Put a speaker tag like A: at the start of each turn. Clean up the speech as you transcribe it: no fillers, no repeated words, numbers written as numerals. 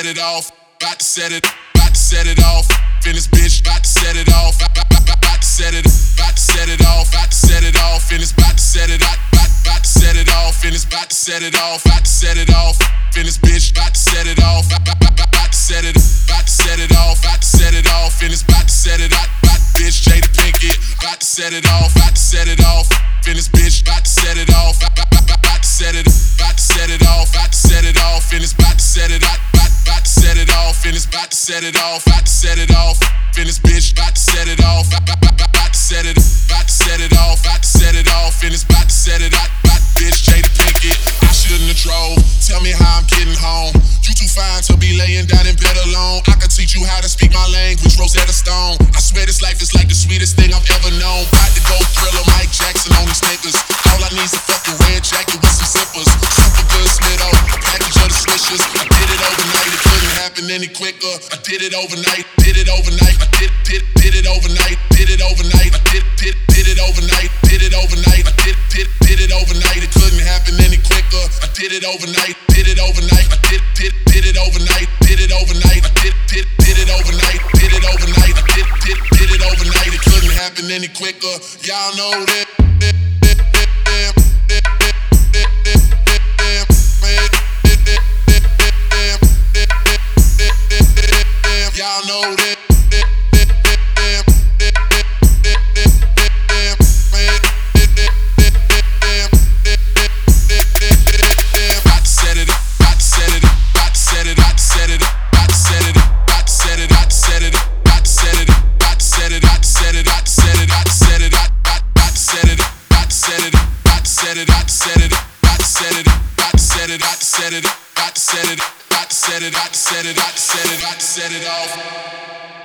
A: it off. About to set it off. Finish bitch, about to set it off. About to set it off. About to set it off. Finish, about to set it off. About to set it off. Finish, about to set it off. About to set it off. Finish bitch, about to set it off. About to set it off. About to set it off. Finish, about to set it off. Bitch, Jada Pinkett, about to set it off. About to set it off. Finish bitch, about to set it off. About to set it off. About to set it off. Finish, about to set it off. About to set it off. Finish, about to set it off. About to set it off. Finish bitch, about to set it off. About to set it off. About to set it off. Finish, about to set it off. Bitch, Jada Pinkett, I shouldn't have drove. Tell me how I'm getting home. You too fine to be laying down in bed alone. I can teach you how to speak my language, Rosetta Stone. I swear this life is like the sweetest thing I've ever known. About to go Thriller, Mike Jackson on these niggas. All I need is a fucking red jacket with some zippers. Super good Smith-O, package of the swishers. I did it overnight, it couldn't happen any quicker. I did it overnight, did it overnight. I did it overnight, did it overnight. I did it overnight, did it overnight. I did it overnight, it couldn't happen any quicker. I did it overnight, did it overnight. I did it overnight, did it overnight. I did it overnight, did it overnight. I did it overnight, it couldn't happen any quicker. Y'all know that. Y'all know that. Set it off.